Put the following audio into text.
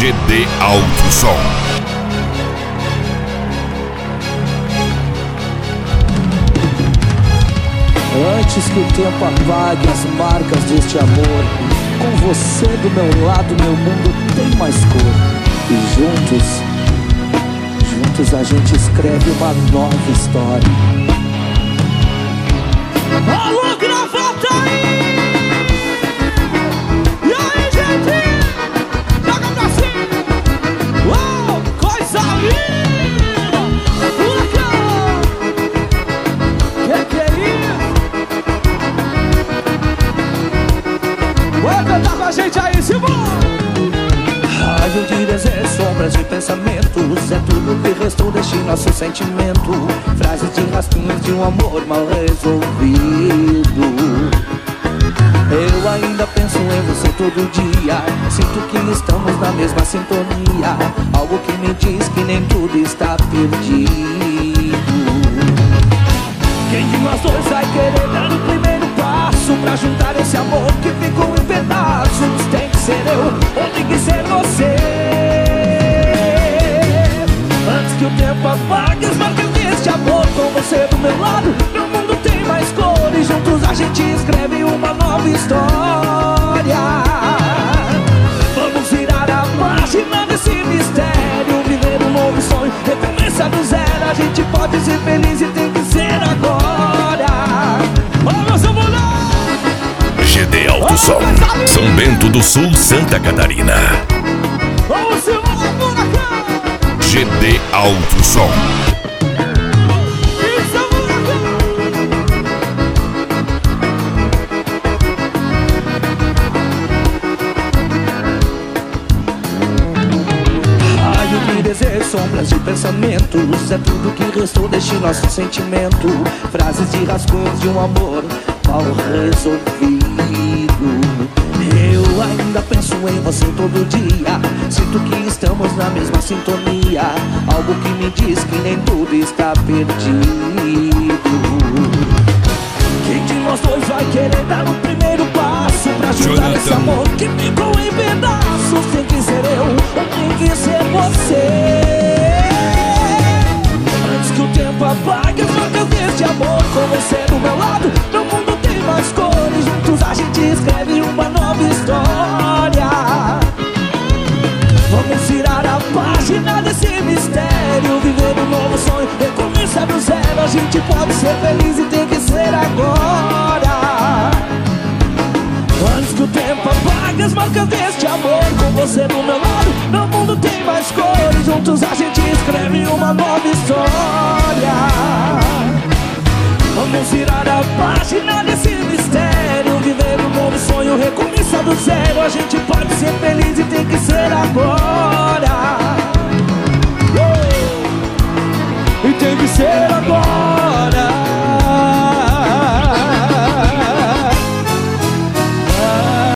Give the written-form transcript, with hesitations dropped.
GD Alto Som. Antes que o tempo apague as marcas deste amor, com você do meu lado, meu mundo tem mais cor. E juntos a gente escreve uma nova história. Alô, gravata aí! E aí, gente? Joga pra cima! Uau, coisa linda! Que é isso? Vai cantar com a gente aí, Simão! Raio de desejo, sombras e pensamentos, é tudo que restou deste nosso sentimento. Frases de rascunhos de um amor mal resolvido. Eu ainda penso em você todo dia, sinto que estamos na mesma sintonia. Algo que me diz que nem tudo está perdido. Quem de nós dois vai querer dar o primeiro passo pra juntar esse amor que ficou em pedaços? Tem que ser eu ou tem que ser você? Antes que o tempo apague as marcas deste amor, com você do meu lado, meu mundo tem mais cores. Juntos a gente escreve uma nova história. Vamos virar a página desse mistério, viver um novo sonho, recomeçar do zero. A gente pode ser feliz e tem que ser agora. Vamos, mulher! GD Alto Som, São Bento do Sul, Santa Catarina. Vamos, GD Alto Som. Raio de desejo, sombras de pensamentos, é tudo que restou deste nosso sentimento. Frases de rascunhos de um amor mal resolvido. Eu ainda penso em você todo dia, sinto que estamos na mesma sintonia. Algo que me diz que nem tudo está perdido. Quem de nós dois vai querer dar o primeiro passo pra ajudar esse amor que ficou em pedaços? Tem que ser eu ou tem que ser você? Antes que o tempo apague as marcas deste amor, com você do meu lado, meu mundo tem mais cores. Juntos a gente escreve uma nova história. Vamos virar a página desse mistério, viver um novo sonho, recomeçar do zero. A gente pode ser feliz e tem que ser agora. Antes que o tempo apague as marcas deste amor, com você do meu lado, meu mundo tem mais cores. Juntos a gente escreve uma nova história. Vamos virar a página desse mistério, viver um novo sonho, recomeçar do zero. A gente pode ser feliz e tem que ser agora. E tem que ser